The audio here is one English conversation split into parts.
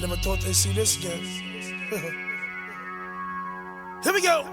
Never thought they'd see this again. Here we go.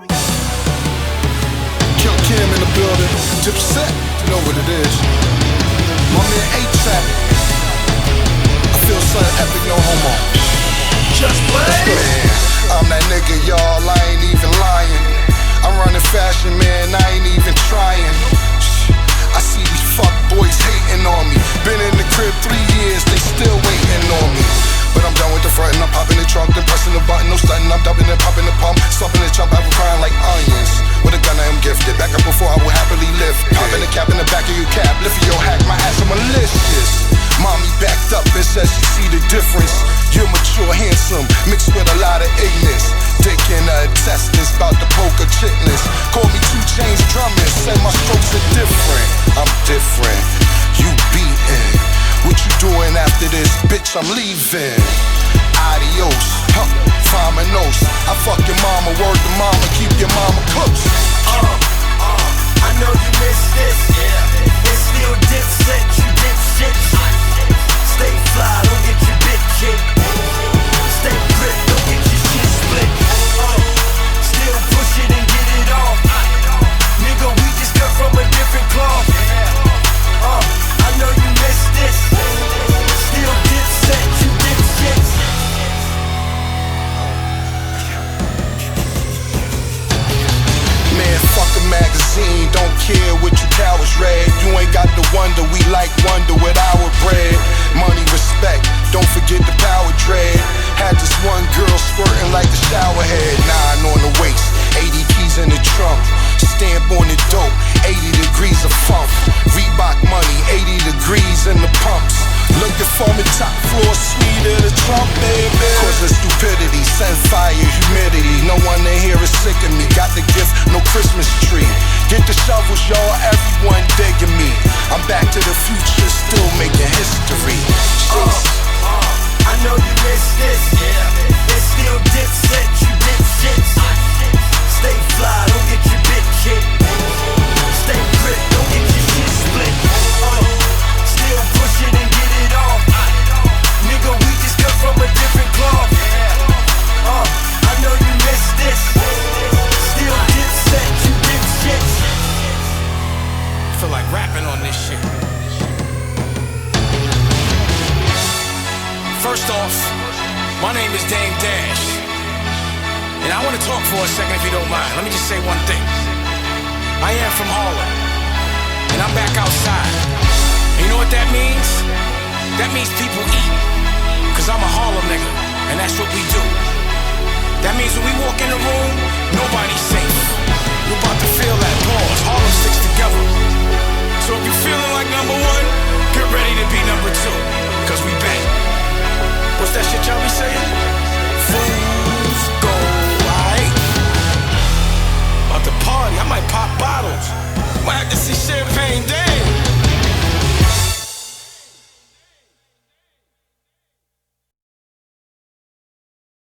Kill Kim in the building. Dipset, you know what it is. My man A-Trap. I feel something epic, no homo. Just play. I'm that nigga, y'all, I ain't even lying. I'm running fashion, man, I ain't even trying. I see these fuck boys hating on me. Been in the crib 3 years, they still waiting on me. But I'm done with the front and I'm popping the trunk, then pressing the button, no stunting, I'm dubbing and popping the pump, stopping the chump, I was crying like onions. With a gun I am gifted, back up before I will happily live. Popping the cap in the back of your cab, lifting your hack, my ass, I'm malicious. Mommy backed up and says she see the difference. You're mature, handsome, mixed with a lot of ignorance. Dick in her intestines, bout the poker chickness. Call me 2 Chainz drumming, say my strokes are different. I'm different, you beaten. What you doing after this, bitch, I'm leaving. Adios, Famanos. I fuck your mama, word to mama, keep your mama close. I know you missed this. It's still Dipset, you dipshits. Stay fly, don't get your bitch hit. Stay grip, don't get your shit split. Still push it and get it off. Nigga, we just cut from a different cloth. I know you missed this. Still Dipset, you dipshits. Man, fuck a magazine, don't care what you cowards read. You ain't got the wonder, we like wonder with our bread. Money, respect, don't forget the power dread. Had this one girl squirting like a shower head. 9 on the waist, 80 keys in the trunk. Stamp on the dope, 80 degrees of funk. Reebok money, 80 degrees in the pumps. Looking for me top floor, sweeter the Trump, baby. Cause of stupidity, send fire, humidity. No one in here is sick of me. Got the gift, no Christmas tree. Get the shovels, y'all, everyone digging me. I'm back to the future, still making history. I know you missed this. It's still Dipset, you dipshits. Stay fly, don't get your bitch hit. Stay grip, don't get your shit split. Still push it and get it off. Nigga, we just cut from a different cloth. I know you missed this. Still Dipset, you dipshits. Feel like rapping on this shit. First off, my name is Dame Dash. And I want to talk for a second if you don't mind. Let me just say one thing. I am from Harlem. And I'm back outside. And you know what that means? That means people eat. Cause I'm a Harlem nigga. And that's what we do. That means when we walk in the room, nobody's safe. You're about to feel that pause. Harlem sticks together. So if you're feeling like number 1, get ready to be number 2. Cause we back. What's that shit y'all be saying? Fools go right. About to party, I might pop bottles. Might have to see champagne down.